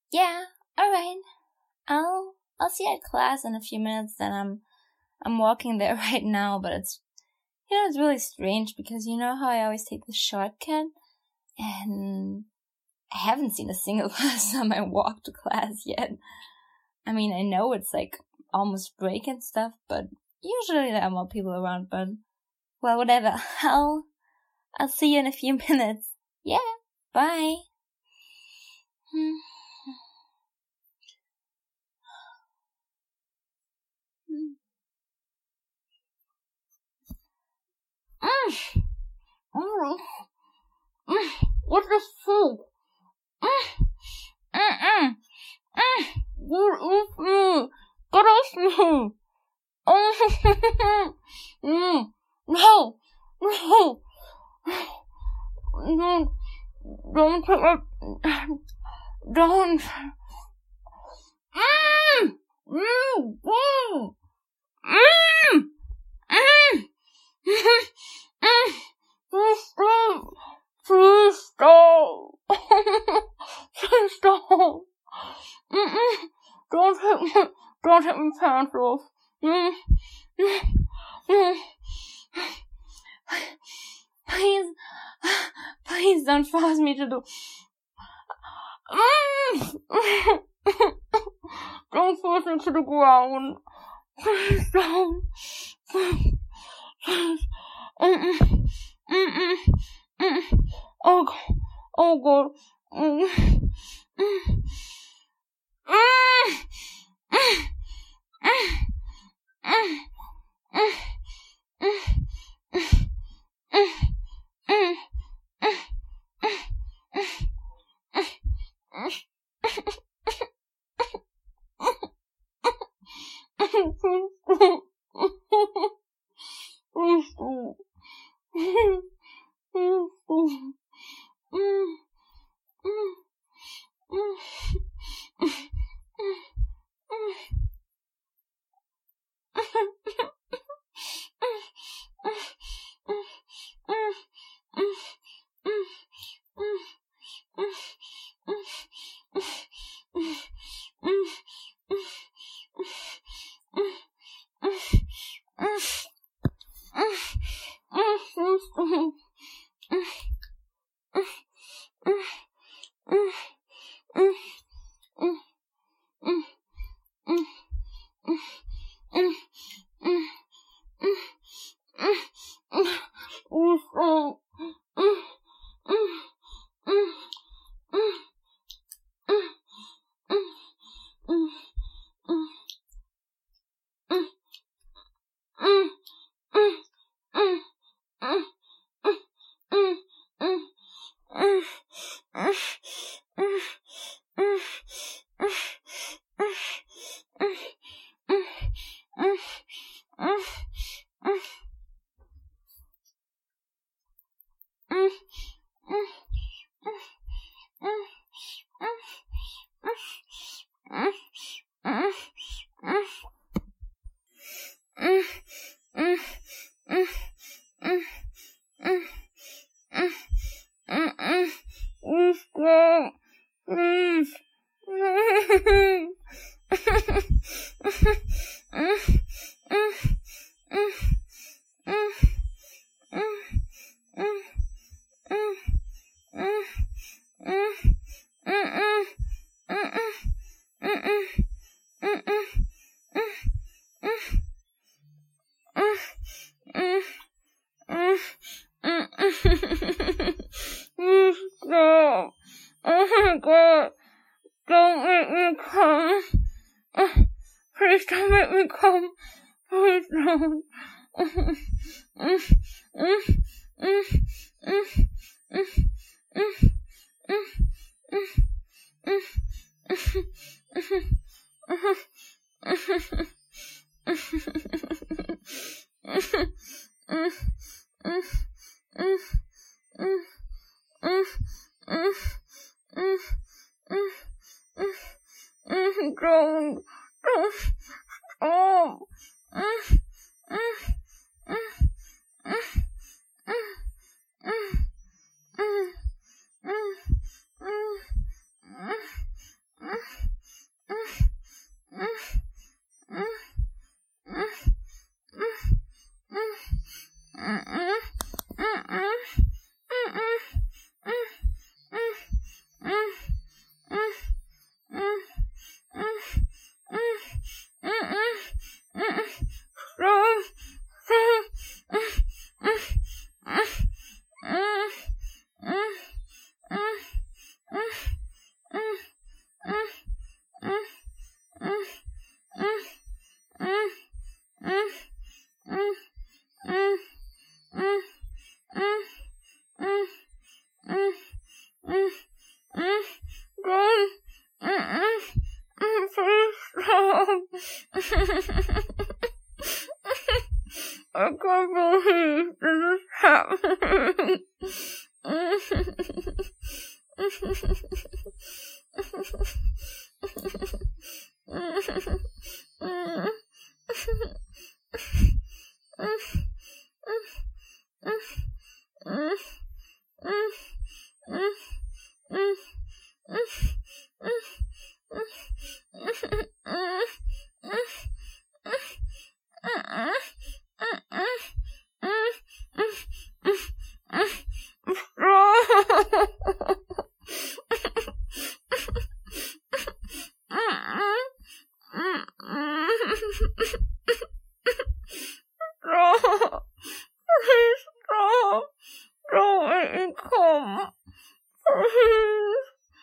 Yeah, alright. I'll see you at class in a few minutes, then I'm walking there right now, but it's really strange because you know how I always take the shortcut? And I haven't seen a single person on my walk to class yet. I mean, I know it's like almost break and stuff, but usually there are more people around, but well, whatever. I'll see you in a few minutes. Yeah, bye. What's this food? What is me? Get off me! No! Don't take my... Don't! Please stop! Please stop! Don't take my pants off. Please don't force me to do. Don't force me to the ground. Please don't. Please. Oh God. Stop. Oh my God. Don't make me come. Please don't make me come. Please don't. Don't stop. I can't believe this is happening. Please stop. Don't make me come. Please.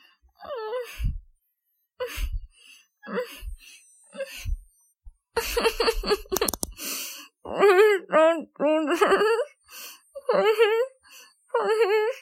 Please don't do this. Please. Please.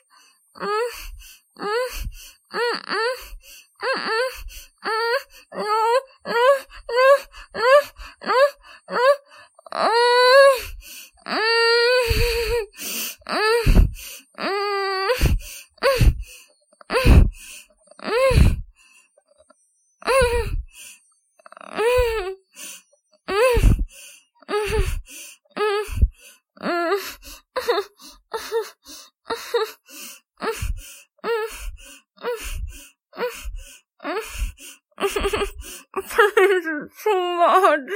Please, it's too much.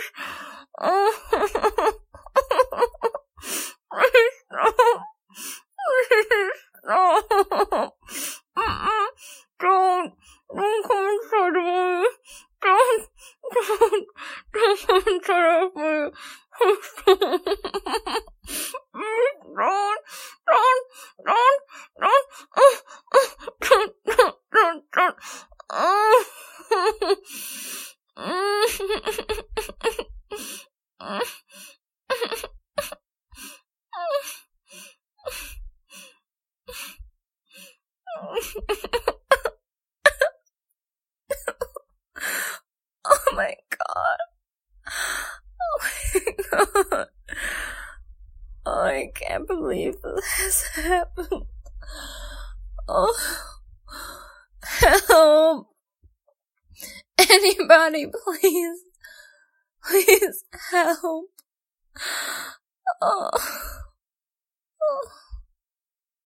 Please stop. Please stop. Don't come inside of me. Don't come inside of me. Don't. Oh my god. Oh my god. Oh, I can't believe this happened. Oh, help. Anybody, please. Please help. Oh.